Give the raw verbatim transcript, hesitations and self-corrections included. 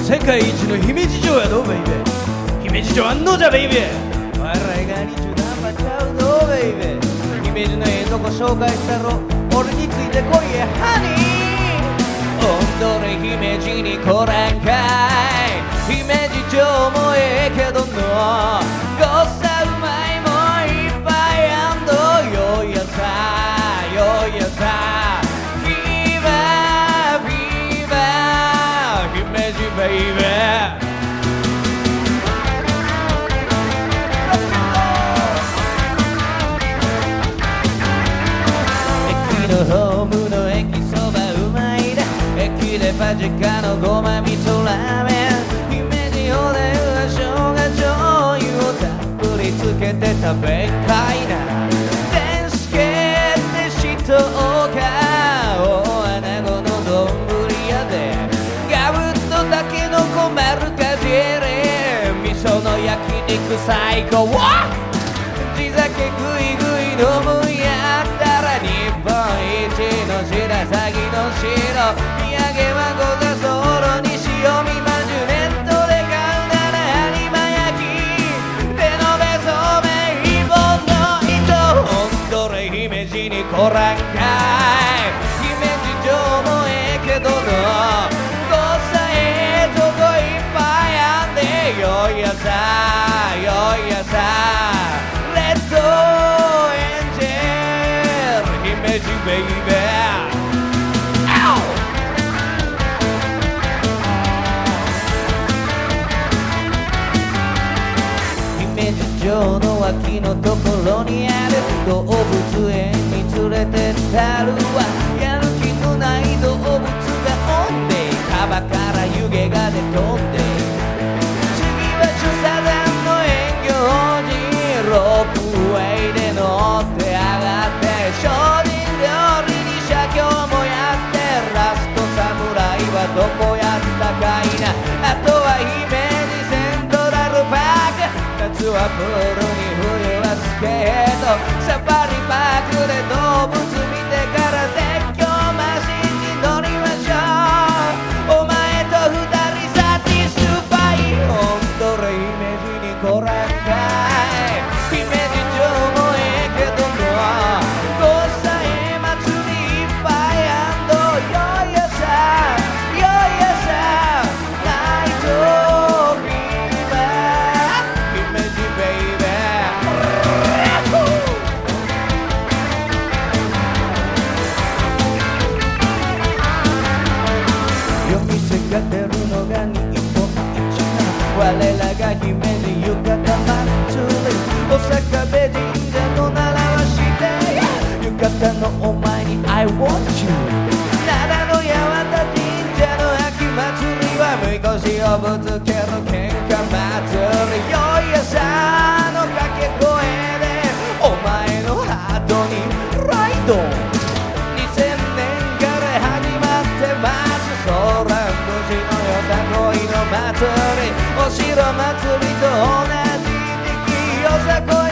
世界一の姫路城やどベイベー。姫路城あんのじゃベイベー。我らがにじゅうナンバちゃうぞベイベー。姫路のええとこ紹介したろ、俺についてこいやハニー。おんどれ姫路に来らんかい。姫路城もええけどのごっさうまいもんいっぱいあんどよいやさよいやさ。フィーバーフィーバー姫路ベイベー。ホームの駅そばうまいだ。駅でパジカのごま味噌ラーメン。姫路おでんは生姜醤油をたっぷりつけて食べんかいな。電子系って知っとうか。大穴子の丼屋でガブッとだけのこ丸かじれ。味噌の焼肉最高。地酒ぐいぐい飲むんやったら日本一の白鷺の城。土産はござそろに塩味まんじゅう。ネットで買うなら有馬焼き。手延べそうめん一本の糸。ほんとれ姫路に来らんかい。姫路城もええけどのごっさええとこいっぱいあんでよいやさよいやさ。レッドエンジェル姫路ベイベー。姫路城の脇のところにある動物園に連れてったるわ。やる気のない動物がおんでカバから湯気が出とんで。次は主サザンの演行寺。ロープウェイで乗って上がって精進料理に写経もやって。ラストサムライはどこやったかいな。あとは姫路セントラルパーク。夏はプールに冬はスケート。サファリパークで動物見てから絶叫マシンに乗りましょう。お前と二人サティスファイ。ほんとれ姫路に来らんかい。姫路城もええけどもごっさええ祭りいっぱいあんどよいやさよいやさ。ナイトフィーバー姫路ベイベー。夜店が出るのが日本一な。我らが姫路浴衣祭り。大阪で神社の習わして浴衣のお前に I want you。 奈良の八幡神社の秋祭りはみこしをぶつける喧嘩祭り。よいやさの掛け声でお前のハートにライド。にせんねんから始まってます。ソーラン節のよさ恋の祭り。お城祭りと同じよさこい